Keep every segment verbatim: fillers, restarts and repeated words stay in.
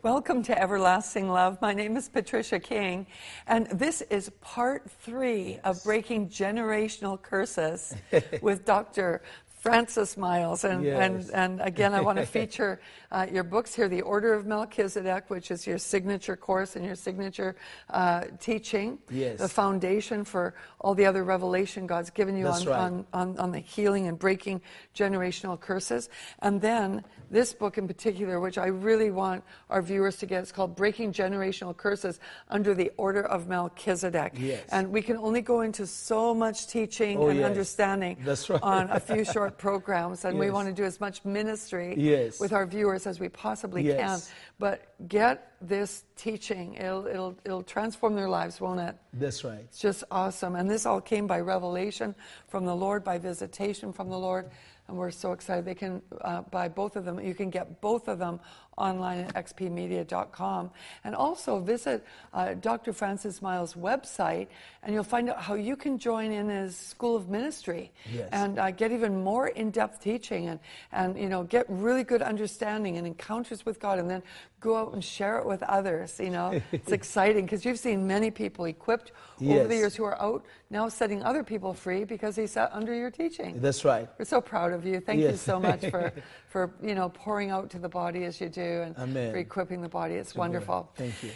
Welcome to Everlasting Love. My name is Patricia King, and this is part three of Breaking Generational Curses with Doctor Francis Myles. And, Yes. and, and again, I want to feature uh, your books here, The Order of Melchizedek, which is your signature course and your signature uh, teaching, Yes. the foundation for all the other revelation God's given you That's on, right. on, on, on the healing and breaking generational curses. And then this book in particular, which I really want our viewers to get, it's called Breaking Generational Curses Under the Order of Melchizedek. Yes. And we can only go into so much teaching Oh, and yes. understanding That's right. on a few short programs, and we Yes. want to do as much ministry Yes. with our viewers as we possibly Yes. can. But get this teaching. It'll, it'll, it'll transform their lives, won't it? That's right. It's just awesome. And this all came by revelation from the Lord, by visitation from the Lord. And we're so excited. They can uh, buy both of them. You can get both of them online at x p media dot com. And also visit uh, Doctor Francis Myles' website, and you'll find out how you can join in his School of Ministry. Yes. And uh, get even more in-depth teaching, and, and you know, get really good understanding and encounters with God, and then go out and share it with others. You know, it's exciting because you've seen many people equipped over the Yes. years who are out now setting other people free because he sat under your teaching. That's right. We're so proud of you. Thank you Yes. so much for, for you know, pouring out to the body as you do, and Amen. for equipping the body. It's To wonderful. God. Thank you.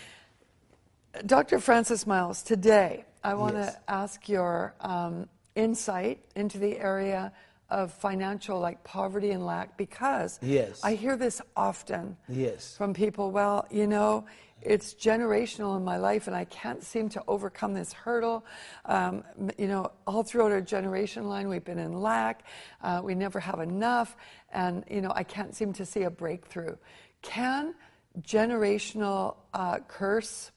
Doctor Francis Myles, today I want Yes. to ask your um, insight into the area of financial, like poverty and lack, because Yes. I hear this often Yes. from people. Well, you know, it's generational in my life, and I can't seem to overcome this hurdle. Um, m- you know, all throughout our generation line, we've been in lack. Uh, we never have enough, and you know, I can't seem to see a breakthrough. Can generational uh, curse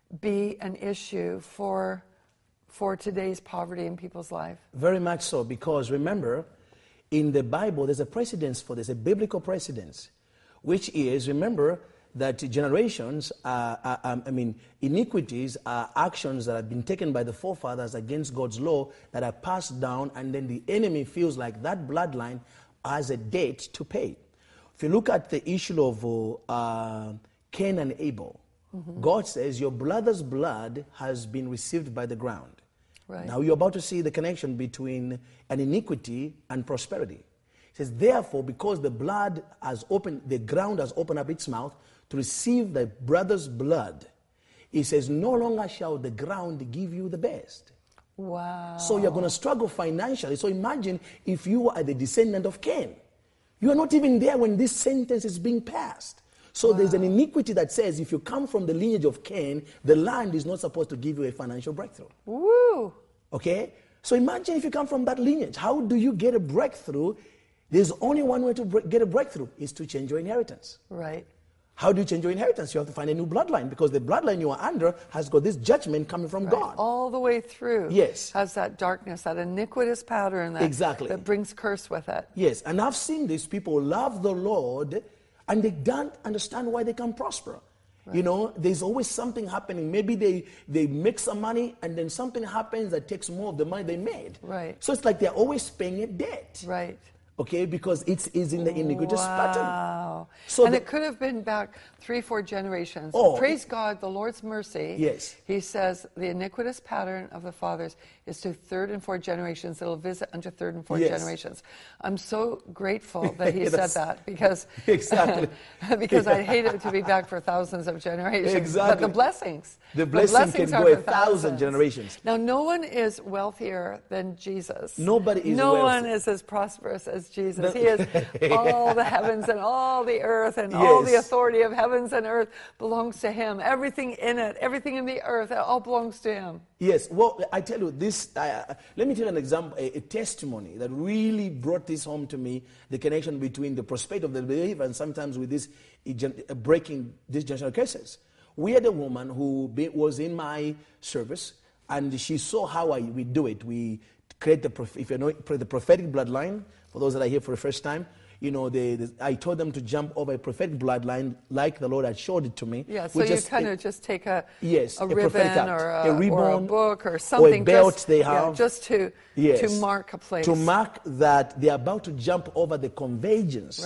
be an issue for for today's poverty in people's life? Very much so, because remember, in the Bible, there's a precedence for this, a biblical precedence, which is, remember, that generations, are, are, um, I mean, iniquities are actions that have been taken by the forefathers against God's law that are passed down, and then the enemy feels like that bloodline has a debt to pay. If you look at the issue of uh, Cain and Abel, mm-hmm. God says, your brother's blood has been received by the ground. Right. Now you're about to see the connection between an iniquity and prosperity. He says, therefore, because the blood has opened, the ground has opened up its mouth to receive the brother's blood, he says, no longer shall the ground give you the best. Wow. So you're going to struggle financially. So imagine if you are the descendant of Cain. You are not even there when this sentence is being passed. So Wow. there's an iniquity that says if you come from the lineage of Cain, the land is not supposed to give you a financial breakthrough. Woo! Okay? So imagine if you come from that lineage. How do you get a breakthrough? There's only one way to bre- get a breakthrough, is to change your inheritance. Right. How do you change your inheritance? You have to find a new bloodline, because the bloodline you are under has got this judgment coming from Right. God. All the way through. Yes. Has that darkness, that iniquitous pattern that, Exactly. that brings curse with it. Yes, and I've seen these people love the Lord, and they don't understand why they can't prosper. Right. You know, there's always something happening. Maybe they, they make some money, and then something happens that takes more of the money they made. Right. So it's like they're always paying a debt. Right. Okay, because it's is in the iniquitous pattern. Wow. So and the- it could have been back three, four generations. Oh. Praise God, the Lord's mercy. Yes. He says the iniquitous pattern of the fathers is to third and fourth generations. It'll visit unto third and fourth Yes. generations. I'm so grateful that he said That's- that, because Exactly. because I'd hate it to be back for thousands of generations. Exactly. But the blessings. The blessing can are go a for thousand thousands. generations. Now, no one is wealthier than Jesus. Nobody is No wealthy. one is as prosperous as Jesus. The- He is all the heavens and all the earth, and all the Yes. authority of heavens and earth belongs to him. Everything in it, everything in the earth, it all belongs to him. Yes, well, I tell you this, uh, let me tell you an example, a, a testimony that really brought this home to me, the connection between the prosperity of the believer and sometimes with this uh, breaking these generational curses. We had a woman who be, was in my service, and she saw how I, we do it. We create the, prof- if you know, the prophetic bloodline, for those that are here for the first time. You know, they, they, I told them to jump over a prophetic bloodline like the Lord had showed it to me. Yeah, so Which you is kind a- of just take a, Yes, a a prophetic ribbon act. or A a, or a ribbon book or something. belt just, they yeah, have. just to, Yes. to mark a place. To mark that they're about to jump over the convergence Right.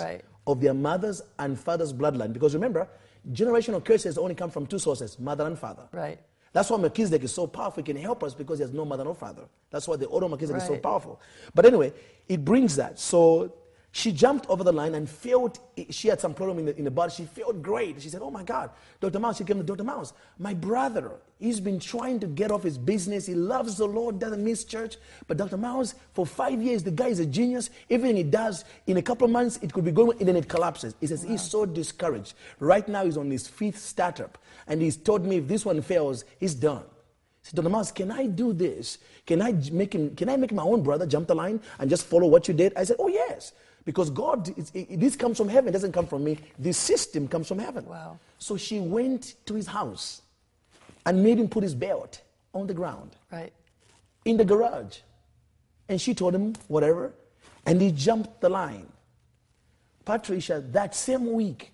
of their mother's and father's bloodline. Because remember, generational curses only come from two sources, mother and father. Right. That's why Melchizedek is so powerful. He can help us because there's no mother, no father. That's why the order of Melchizedek Right. is so powerful. But anyway, it brings that. So she jumped over the line and felt, she had some problem in the, in the body. She felt great. She said, oh my God, Doctor Mouse, she came to Doctor Mouse. My brother, he's been trying to get off his business. He loves the Lord, doesn't miss church. But Doctor Mouse, for five years, the guy is a genius. Everything he does, in a couple of months, it could be going, and then it collapses. He says, wow. He's so discouraged. Right now, he's on his fifth startup. And he's told me if this one fails, he's done. I said, Doctor Mouse, can I do this? Can I make him, can I make my own brother jump the line and just follow what you did? I said, oh yes. Because God, it, it, this comes from heaven. It doesn't come from me. This system comes from heaven. Wow. So she went to his house and made him put his belt on the ground. Right. In the garage. And she told him whatever. And he jumped the line. Patricia, that same week,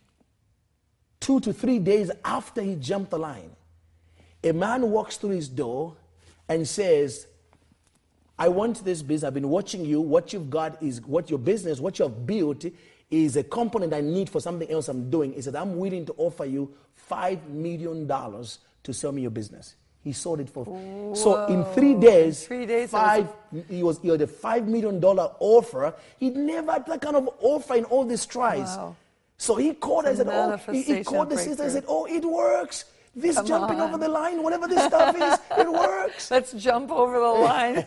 two to three days after he jumped the line, a man walks through his door and says, I want this business. I've been watching you. What you've got is what your business, what you have built is a component I need for something else I'm doing. He said, I'm willing to offer you five million dollars to sell me your business. He sold it for. Whoa. So in three days, three days five, was a... he was he had a five million dollars offer. He'd never had that kind of offer in all these tries. Wow. So he called and said, oh, he, he called the breakthrough. sister and said, oh, it works. This Come jumping on. over the line, whatever this stuff is, it works. Let's jump over the line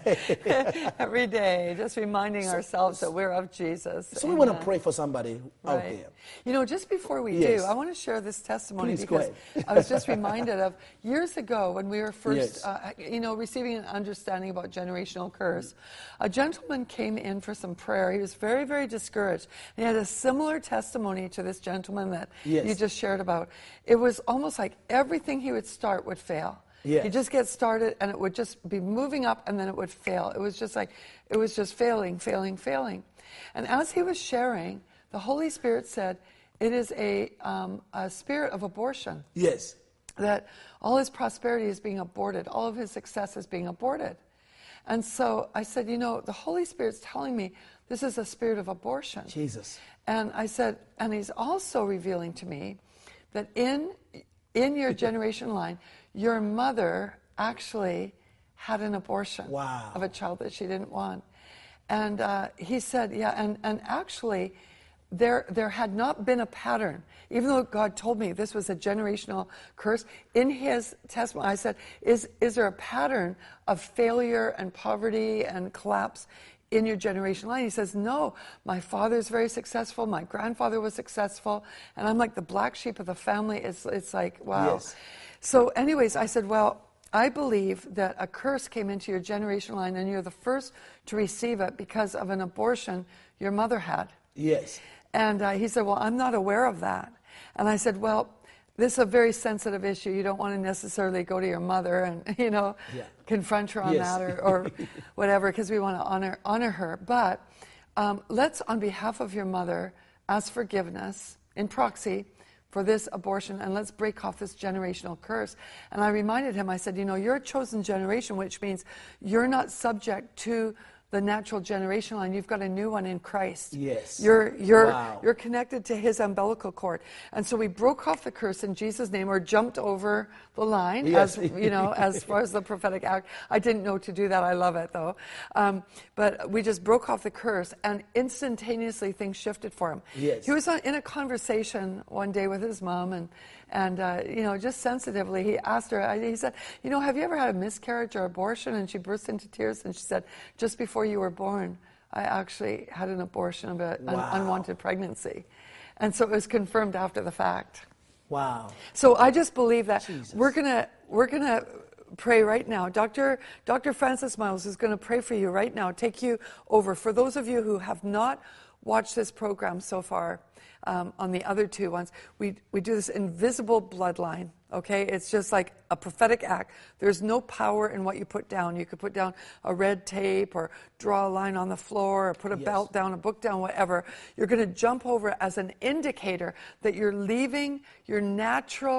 every day, just reminding so, ourselves that we're of Jesus. So Amen. We want to pray for somebody right. out there. You know, just before we yes. do, I want to share this testimony Please, because I was just reminded of years ago when we were first, yes. uh, you know, receiving an understanding about generational curse. A gentleman came in for some prayer. He was very, very discouraged. And he had a similar testimony to this gentleman that yes. you just shared about. It was almost like everything he would start would fail. Yes. He'd just get started and it would just be moving up and then it would fail. It was just like, it was just failing, failing, failing. And as he was sharing, the Holy Spirit said, it is a, um, a spirit of abortion. Yes. That all his prosperity is being aborted. All of his success is being aborted. And so I said, you know, the Holy Spirit's telling me this is a spirit of abortion. Jesus. And I said, and he's also revealing to me that in in your generation line, your mother actually had an abortion wow. of a child that she didn't want. And uh, he said, yeah, and, and actually, there there had not been a pattern. Even though God told me this was a generational curse, in his testimony, I said, is, is there a pattern of failure and poverty and collapse in your generation line? He says, no, my father's very successful, my grandfather was successful, and I'm like the black sheep of the family. It's, it's like, wow. Yes. So anyways, I said, well, I believe that a curse came into your generation line and you're the first to receive it because of an abortion your mother had. Yes. And uh, he said, well, I'm not aware of that. And I said, well, this is a very sensitive issue. You don't want to necessarily go to your mother and, you know, yeah. confront her on yes. that or, or whatever, because we want to honor honor her. But um, let's, on behalf of your mother, ask forgiveness in proxy for this abortion, and let's break off this generational curse. And I reminded him, I said, you know, you're a chosen generation, which means you're not subject to the natural generation line. You've got a new one in Christ. Yes. You're you're wow. you're connected to his umbilical cord. And so we broke off the curse in Jesus' name, or jumped over the line, yes. as you know, as far as the prophetic act. I didn't know to do that. I love it though. Um, but we just broke off the curse, and instantaneously things shifted for him. Yes. He was on, in a conversation one day with his mom, and and uh, you know, just sensitively, he asked her. I, he said, "You know, have you ever had a miscarriage or abortion?" And she burst into tears, and she said, "Just before you were born, I actually had an abortion of an wow. unwanted pregnancy." And so it was confirmed after the fact. Wow. So I just believe that Jesus. we're gonna we're gonna pray right now. Doctor Doctor Francis Miles is going to pray for you right now. Take you over. For those of you who have not watched this program so far, um, on the other two ones, we we do this invisible bloodline. Okay, it's just like a prophetic act. There's no power in what you put down. You could put down a red tape or draw a line on the floor or put a yes. belt down, a book down, whatever. You're going to jump over as an indicator that you're leaving your natural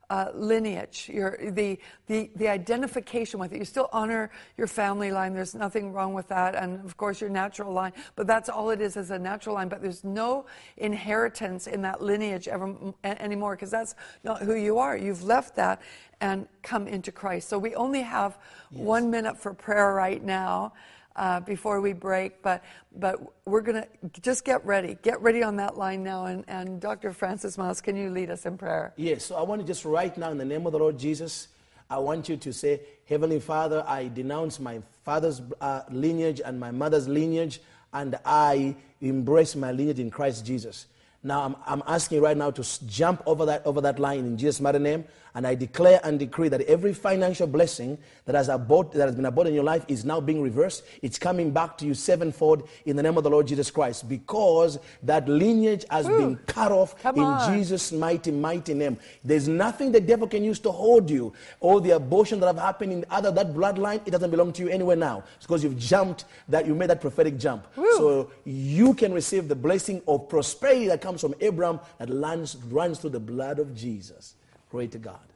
uh, lineage, your the, the the identification with it. You still honor your family line. There's nothing wrong with that, and of course your natural line. But that's all it is, is a natural line. But there's no inheritance in that lineage ever anymore, because that's not who you are. You've left that and come into Christ. So we only have yes. one minute for prayer right now. Uh, before we break, but but we're going to just get ready. Get ready on that line now. And, and Doctor Francis Myles, can you lead us in prayer? Yes, so I want to just right now, in the name of the Lord Jesus, I want you to say, Heavenly Father, I denounce my father's uh, lineage and my mother's lineage, and I embrace my lineage in Christ Jesus. Now, I'm, I'm asking you right now to jump over that, over that line in Jesus' mighty name, and I declare and decree that every financial blessing that has, abode, that has been abode in your life is now being reversed. It's coming back to you sevenfold in the name of the Lord Jesus Christ, because that lineage has Ooh, been cut off in on. Jesus' mighty, mighty name. There's nothing the devil can use to hold you. All the abortion that have happened in other that bloodline, it doesn't belong to you anywhere now. It's because you've jumped, that you made that prophetic jump. Woo. So you can receive the blessing of prosperity that comes from Abraham, that runs, runs through the blood of Jesus. Glory to God.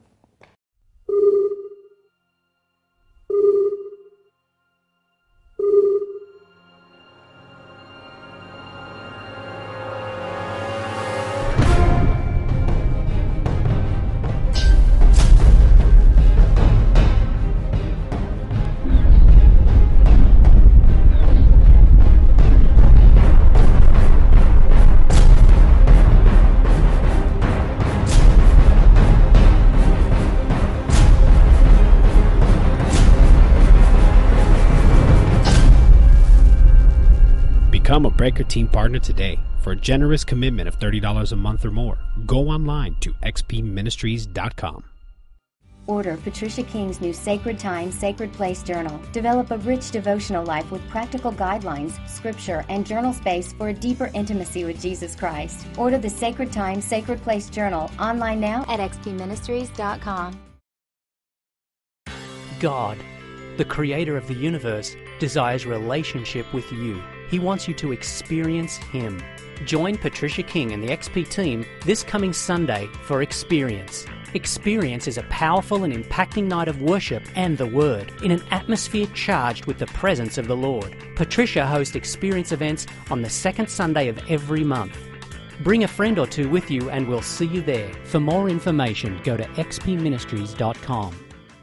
Become a Breaker Team partner today. For a generous commitment of thirty dollars a month or more, go online to x p ministries dot com. Order Patricia King's new Sacred Time, Sacred Place journal. Develop a rich devotional life with practical guidelines, scripture, and journal space for a deeper intimacy with Jesus Christ. Order the Sacred Time, Sacred Place journal online now at x p ministries dot com. God, the creator of the universe, desires relationship with you. He wants you to experience Him. Join Patricia King and the X P team this coming Sunday for Experience. Experience is a powerful and impacting night of worship and the Word in an atmosphere charged with the presence of the Lord. Patricia hosts Experience events on the second Sunday of every month. Bring a friend or two with you and we'll see you there. For more information, go to x p ministries dot com.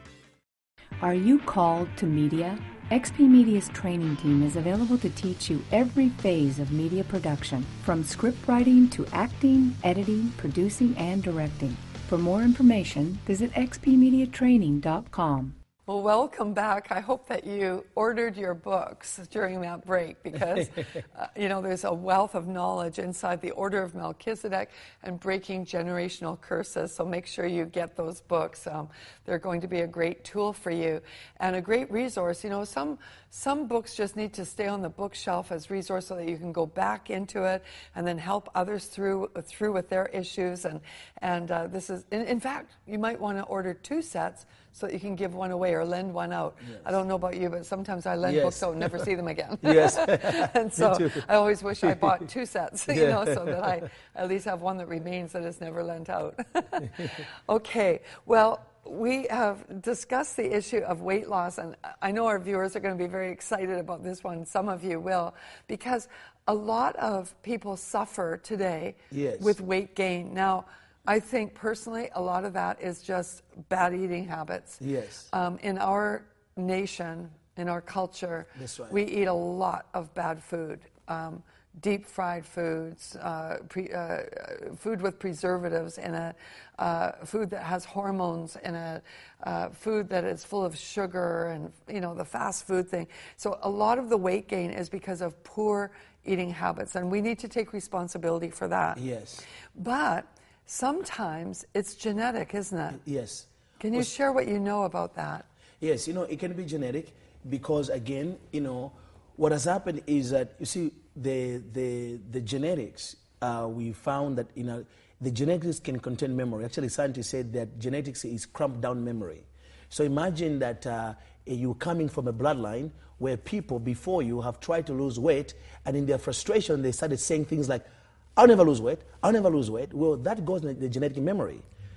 Are you called to media? X P Media's training team is available to teach you every phase of media production, from script writing to acting, editing, producing, and directing. For more information, visit x p media training dot com. Well, welcome back. I hope that you ordered your books during that break, because, uh, you know, there's a wealth of knowledge inside the Order of Melchizedek and Breaking Generational Curses. So make sure you get those books. Um, they're going to be a great tool for you and a great resource. You know, some some books just need to stay on the bookshelf as resource so that you can go back into it and then help others through through with their issues. And and uh, this is, in, in fact, you might want to order two sets so that you can give one away or lend one out. Yes. I don't know about you, but sometimes I lend yes. books out and never see them again. Yes. And so I always wish I bought two sets, you yeah. know, so that I at least have one that remains that is never lent out. Okay, well, we have discussed the issue of weight loss, and I know our viewers are going to be very excited about this one. Some of you will, because a lot of people suffer today yes. with weight gain. Now, I think personally a lot of that is just bad eating habits. Yes. Um, in our nation, in our culture, That's right. we eat a lot of bad food. Um, deep fried foods, uh, pre, uh, food with preservatives in it, uh, food that has hormones in it, uh, food that is full of sugar, and, you know, the fast food thing. So a lot of the weight gain is because of poor eating habits, and we need to take responsibility for that. Yes. But sometimes it's genetic, isn't it? Yes. Can you well, share what you know about that? Yes, you know, it can be genetic because, again, you know, what has happened is that, you see, the the the genetics, uh, we found that, you know, the genetics can contain memory. Actually, scientists said that genetics is cramped down memory. So imagine that uh, you're coming from a bloodline where people before you have tried to lose weight, and in their frustration, they started saying things like, I'll never lose weight, I'll never lose weight. Well, that goes in the genetic memory.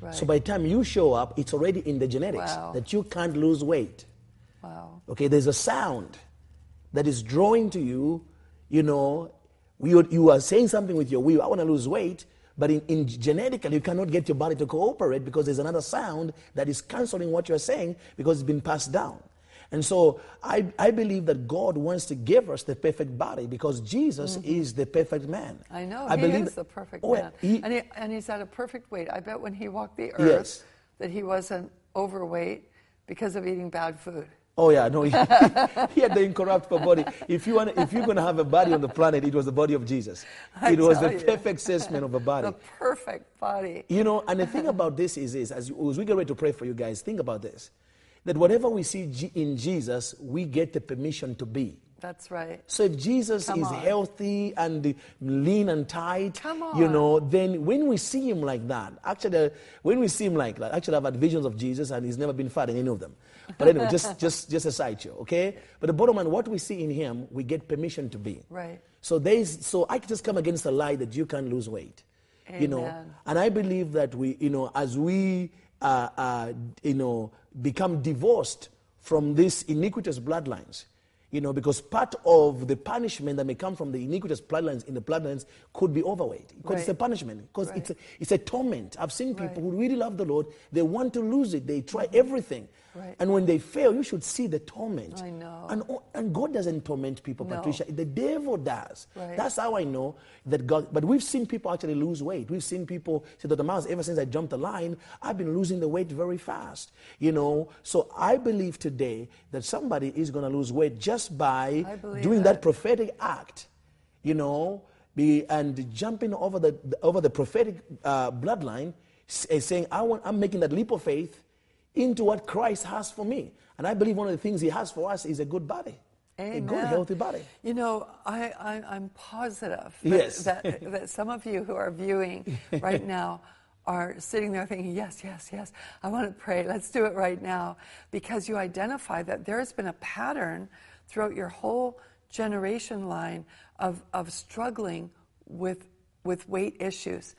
Right. So by the time you show up, it's already in the genetics Wow. that you can't lose weight. Wow. Okay, there's a sound that is drawing to you, you know, you, you are saying something with your will, I want to lose weight, but in, in genetically, you cannot get your body to cooperate because there's another sound that is canceling what you're saying because it's been passed down. And so I, I believe that God wants to give us the perfect body because Jesus mm-hmm. is the perfect man. I know, I he believe is the perfect oh, man. He, and, he, and he's at a perfect weight. I bet when he walked the earth yes. that he wasn't overweight because of eating bad food. Oh yeah, no, he, he had the incorruptible body. If you want, if you're going to have a body on the planet, it was the body of Jesus. I it was the you. perfect specimen of a body. The perfect body. You know, and the thing about this is, is as, as we get ready to pray for you guys, think about this. That whatever we see G- in Jesus, we get the permission to be. That's right. So if Jesus Come is on. healthy and lean and tight, Come on. you know, then when we see him like that, actually, uh, when we see him like that, actually I've had visions of Jesus and he's never been fat in any of them. But anyway, just, just, just a side show, okay? But the bottom line, what we see in him, we get permission to be. Right. So there's, so I just come against the lie that you can't lose weight. Amen. You know, and I believe that we, you know, as we, uh, uh, you know, become divorced from these iniquitous bloodlines, you know, because part of the punishment that may come from the iniquitous bloodlines in the bloodlines could be overweight. Because Right. it's a punishment. Because Right. it's, a, it's a torment. I've seen people Right. who really love the Lord. They want to lose it. They try everything. Right. And when they fail, you should see the torment. I know. And, and God doesn't torment people, No. Patricia. The devil does. Right. That's how I know that God. But we've seen people actually lose weight. We've seen people say, Doctor Miles, ever since I jumped the line, I've been losing the weight very fast. You know, so I believe today that somebody is going to lose weight just by I believe doing that it. prophetic act, you know, be, and jumping over the over the prophetic uh, bloodline, s- saying, I want, I'm making that leap of faith into what Christ has for me. And I believe one of the things he has for us is a good body. Amen. A good, healthy body. You know, I, I, I'm positive that, Yes. that, that some of you who are viewing right now are sitting there thinking, yes, yes, yes, I want to pray. Let's do it right now. Because you identify that there has been a pattern throughout your whole generation line of, of struggling with, with weight issues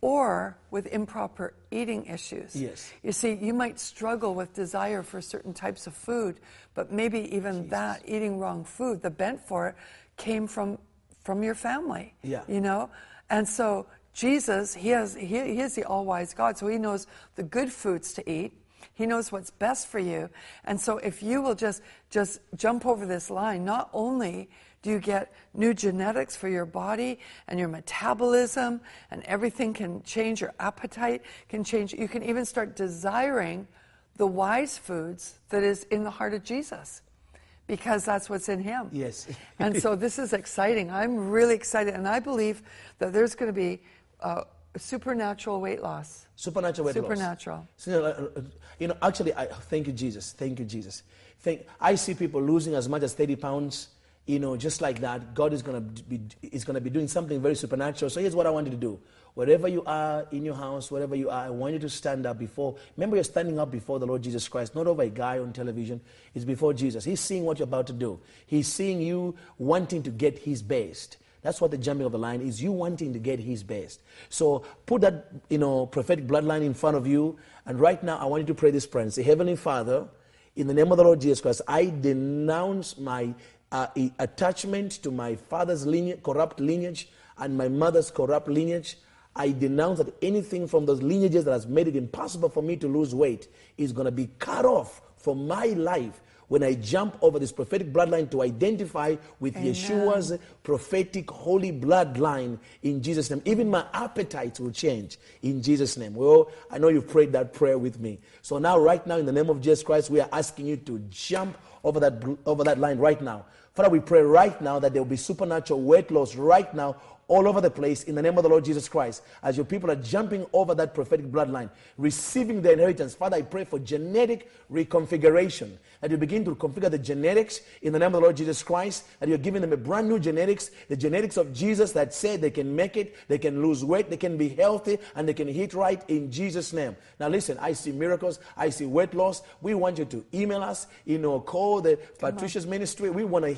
or with improper eating issues. Yes. You see, you might struggle with desire for certain types of food, but maybe even that, eating wrong food, the bent for it, came from from your family. Yeah. You know? And so Jesus, he has he, he is the all-wise God, so he knows the good foods to eat. He knows what's best for you. And so if you will just just jump over this line, not only do you get new genetics for your body and your metabolism, and everything can change, your appetite can change. You can even start desiring the wise foods that is in the heart of Jesus, because that's what's in him. Yes. And so this is exciting. I'm really excited, and I believe that there's going to be uh, supernatural weight loss. Supernatural weight loss. Supernatural. So, uh, uh, you know, actually, I thank you, Jesus. Thank you, Jesus. Thank, I see people losing as much as thirty pounds. You know, just like that, God is going to be is going to be doing something very supernatural. So here's what I want you to do. Wherever you are in your house, wherever you are, I want you to stand up before. Remember, you're standing up before the Lord Jesus Christ, not over a guy on television. It's before Jesus. He's seeing what you're about to do. He's seeing you wanting to get his best. That's what the jumping of the line is, you wanting to get his best. So put that, you know, prophetic bloodline in front of you. And right now, I want you to pray this prayer and say, Heavenly Father, in the name of the Lord Jesus Christ, I denounce my uh, attachment to my father's lineage, corrupt lineage and my mother's corrupt lineage. I denounce that anything from those lineages that has made it impossible for me to lose weight is going to be cut off from my life when I jump over this prophetic bloodline to identify with Amen. Yeshua's prophetic holy bloodline in Jesus' name. Even my appetites will change in Jesus' name. Well, I know you've prayed that prayer with me. So now, right now, in the name of Jesus Christ, we are asking you to jump over that, over that line right now. Father, we pray right now that there will be supernatural weight loss right now all over the place in the name of the Lord Jesus Christ. As your people are jumping over that prophetic bloodline, receiving the inheritance, Father, I pray for genetic reconfiguration, that you begin to configure the genetics in the name of the Lord Jesus Christ, that you're giving them a brand new genetics, the genetics of Jesus that say they can make it, they can lose weight, they can be healthy, and they can eat right in Jesus' name. Now listen, I see miracles, I see weight loss. We want you to email us, you know, call the Patricia's ministry. We want to hear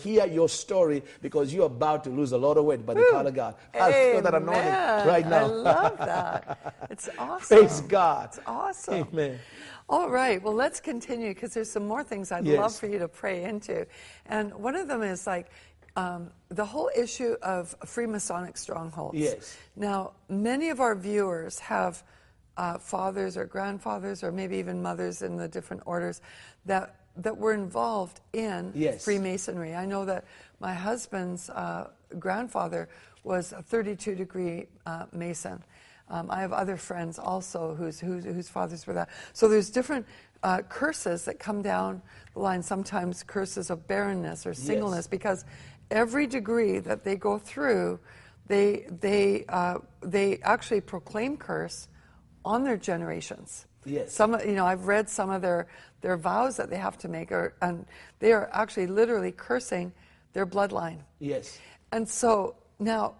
hear your story because you're about to lose a lot of weight by the power of God. I feel that anointing right now. I love that. It's awesome. Praise God. It's awesome. Amen. All right, well, let's continue because there's some more things I'd Yes. love for you to pray into. And one of them is like um, the whole issue of Freemasonic strongholds. Yes. Now, many of our viewers have uh, fathers or grandfathers or maybe even mothers in the different orders that that were involved in Yes. Freemasonry. I know that my husband's uh, grandfather was a thirty-two degree uh, Mason. Um, I have other friends also whose, whose, whose fathers were that. So there's different uh, curses that come down the line, sometimes curses of barrenness or singleness, Yes. because every degree that they go through, they, they, uh, they actually proclaim curse on their generations. Yes. Some, you know, I've read some of their, their vows that they have to make, or, and they are actually literally cursing their bloodline. Yes. And so now,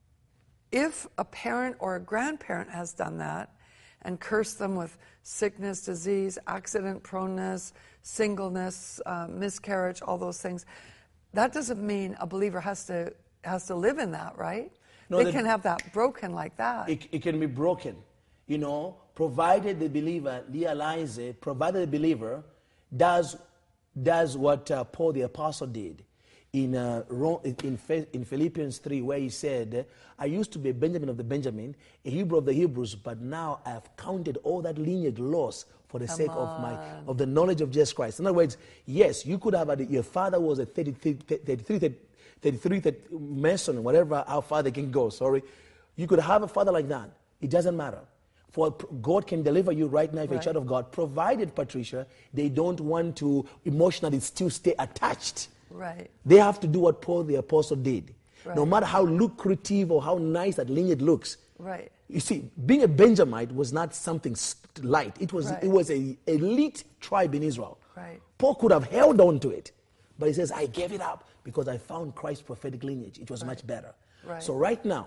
if a parent or a grandparent has done that and cursed them with sickness, disease, accident proneness, singleness, uh, miscarriage, all those things, that doesn't mean a believer has to has to live in that, right? No, they that- can have that broken like that. It, it can be broken, you know, provided the believer realizes, provided the believer does does what uh, Paul the Apostle did in uh, Ro- in, Phi- in Philippians three, where he said, I used to be a Benjamin of the Benjamin, a Hebrew of the Hebrews, but now I have counted all that lineage loss for the Come sake of my on. of the knowledge of Jesus Christ. In other words, yes, you could have had, your father was a thirty-three, thirty-three, thirty-three, thirty, Mason, whatever our father can go, sorry. You could have a father like that. It doesn't matter. For God can deliver you right now if you're a Right. child of God, provided, Patricia, they don't want to emotionally still stay attached. Right. They have to do what Paul the Apostle did. No Right. matter how lucrative or how nice that lineage looks. Right. You see, being a Benjamite was not something s- light. It was Right. it was a elite tribe in Israel. Right. Paul could have held on to it, but he says, I gave it up because I found Christ's prophetic lineage. It was much better. Right. So right now,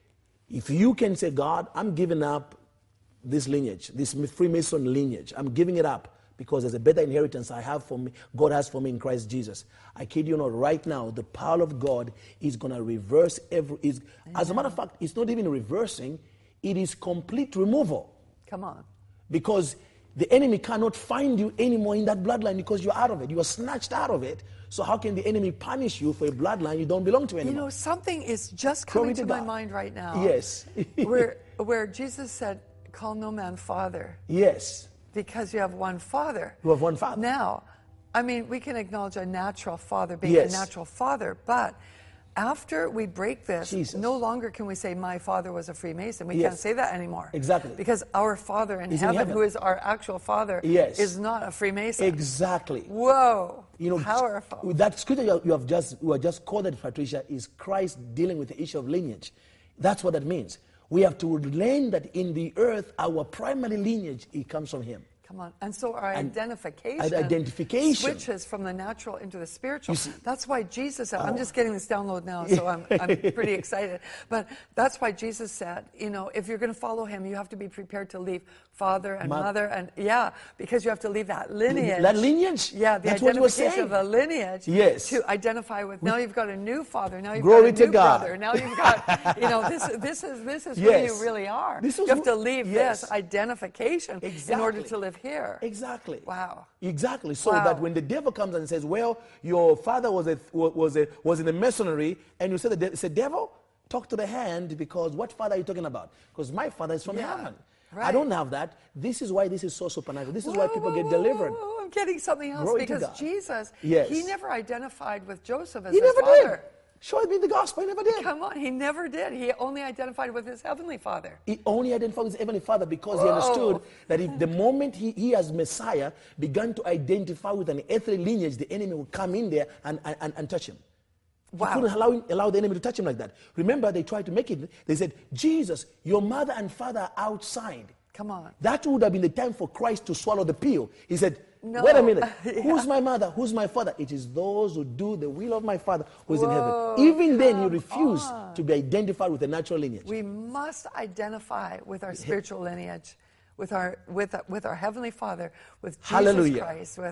if you can say, God, I'm giving up this lineage, this Freemason lineage, I'm giving it up because there's a better inheritance I have for me, God has for me in Christ Jesus. I kid you not, right now, the power of God is going to reverse every, is, as a matter of fact, it's not even reversing, it is complete removal. Come on. Because the enemy cannot find you anymore in that bloodline because you're out of it. You are snatched out of it. So how can the enemy punish you for a bloodline you don't belong to anymore? You know, something is just Glory coming to to my God. mind right now. Yes. where, where Jesus said, call no man father, Yes. because you have one father. You have one father. Now, I mean, we can acknowledge a natural father being Yes. a natural father, but after we break this, Jesus. no longer can we say, my father was a Freemason. We Yes. can't say that anymore. Exactly. Because our Father in, He's in heaven, heaven. who is our actual Father, Yes. is not a Freemason. Exactly. Whoa. You know, Powerful. with that scripture you you have just you have just quoted, Patricia, is Christ dealing with the issue of lineage. That's what that means. We have to learn that in the earth, our primary lineage, it comes from Him. Come on. And so our And- identification, and identification. switches from the natural into the spiritual. You see- That's why Jesus said, I'm Oh. just getting this download now, so I'm, I'm pretty excited. But that's why Jesus said, you know, if you're going to follow Him, you have to be prepared to leave father and Ma- mother. And yeah, because you have to leave that lineage. That lineage? Yeah, the That's what you were identification of the saying. lineage Yes. to identify with. Now you've got a new father. Now you've Glory got a to new God. brother. Now you've got, you know, this, this is, this is who Yes. you really are. This you is have who- to leave yes. this identification in order Exactly. to live here. Exactly. Wow. Exactly. So Wow. that when the devil comes and says, "Well, your father was a was a was in the masonry," and you say, "The de- say devil, talk to the hand because what father are you talking about? Because my father is from Yeah. heaven. I Right. don't have that. This is why this is so supernatural. This is why Whoa, people whoa, get whoa, delivered. whoa, whoa, I'm getting something else Glory to because God. Jesus, Yes. he never identified with Joseph as He his never father. did. Show me the gospel. He never did. Come on, he never did. He only identified with his heavenly Father. He only identified with his heavenly father because he Whoa. understood that if the moment he, he as Messiah began to identify with an earthly lineage, the enemy would come in there and, and, and touch him. Wow. He couldn't allow, him- allow the enemy to touch him like that. Remember, they tried to make it. They said, Jesus, your mother and father are outside. Come on. That would have been the time for Christ to swallow the pill. He said, No. wait a minute. Yeah. Who's my mother? Who's my father? It is those who do the will of my Father who is in Whoa, heaven. Even then, he come refused on. to be identified with the natural lineage. We must identify with our spiritual lineage, with our with with our heavenly Father, with Jesus Hallelujah. Christ, with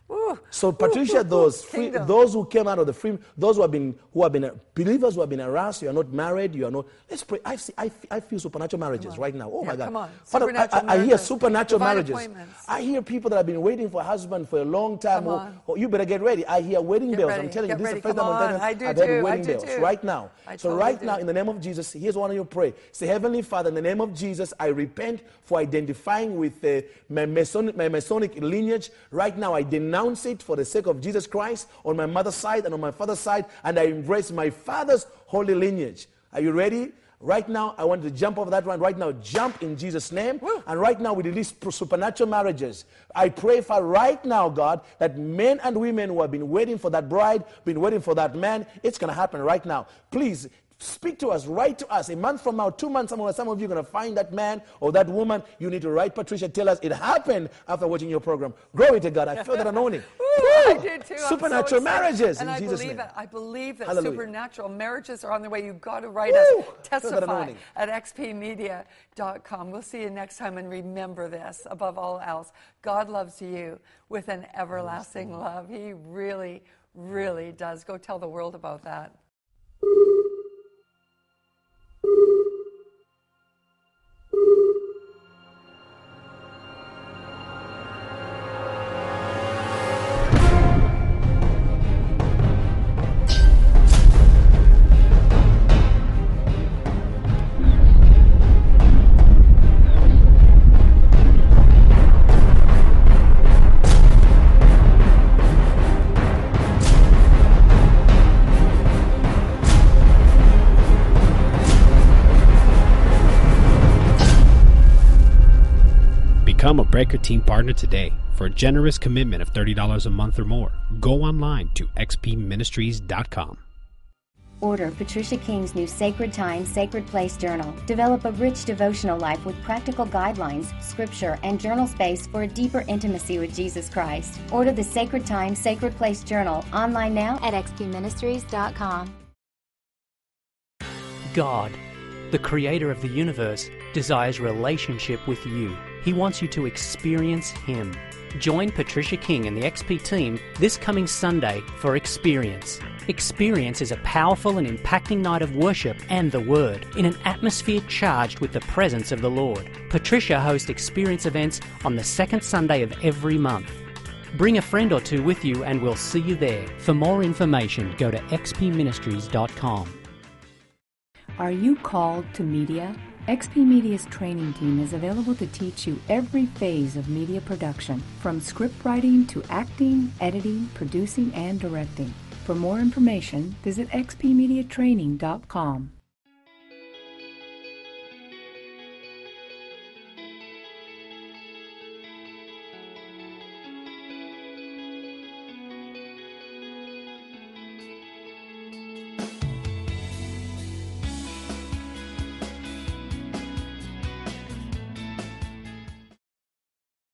Ooh, So Patricia, ooh, ooh, those free, kingdom. those who came out of the free, those who have been who have been uh, believers who have been harassed, you are not married, you are not. Let's pray. I see, I, feel, I feel supernatural marriages right now. Oh Yeah, my God! come on. Father, Supernatural I, I, I hear marriages, supernatural divine marriages. appointments. I hear people that have been waiting for a husband for a long time. Come Oh, on. oh, you better get ready. I hear wedding Get bells. ready, I'm telling get you, this ready. is the first Come time I'm telling on. you, I do I've heard too, I wedding do bells too. right now. I so totally right do. now, in the name of Jesus, here's one of you pray. Say, Heavenly Father, in the name of Jesus, I repent for identifying with uh, my, Masonic, my Masonic lineage. Right now, I denounce it for the sake of Jesus Christ on my mother's side and on my father's side, and I embrace my father's holy lineage. Are you ready? Right now, I want you to jump over that one. Right now, jump in Jesus' name. Woo. And right now, we release supernatural marriages. I pray for right now, God, that men and women who have been waiting for that bride, been waiting for that man, it's going to happen right now. Please, speak to us, write to us. A month from now, two months from now, some of you are going to find that man or that woman. You need to write Patricia, tell us it happened after watching your program. Glory to God. I feel that anointing. Ooh, I did too. I'm so Supernatural excited. marriages and in I Jesus' believe name. it. I believe that Hallelujah. supernatural marriages are on the way. You've got to write Woo! us, Feel that testify anointing. at x p media dot com. We'll see you next time, and remember this, above all else, God loves you with an everlasting love. He really, really does. Go tell the world about that. Become a Breaker Team partner today. For a generous commitment of thirty dollars a month or more, go online to x p ministries dot com. Order Patricia King's new Sacred Time, Sacred Place journal. Develop a rich devotional life with practical guidelines, scripture, and journal space for a deeper intimacy with Jesus Christ. Order the Sacred Time, Sacred Place journal online now at x p ministries dot com. God, the creator of the universe, desires relationship with you. He wants you to experience Him. Join Patricia King and the X P team this coming Sunday for Experience. Experience is a powerful and impacting night of worship and the Word in an atmosphere charged with the presence of the Lord. Patricia hosts Experience events on the second Sunday of every month. Bring a friend or two with you and we'll see you there. For more information, go to x p ministries dot com. Are you called to media? X P Media's training team is available to teach you every phase of media production, from script writing to acting, editing, producing, and directing. For more information, visit x p media training dot com.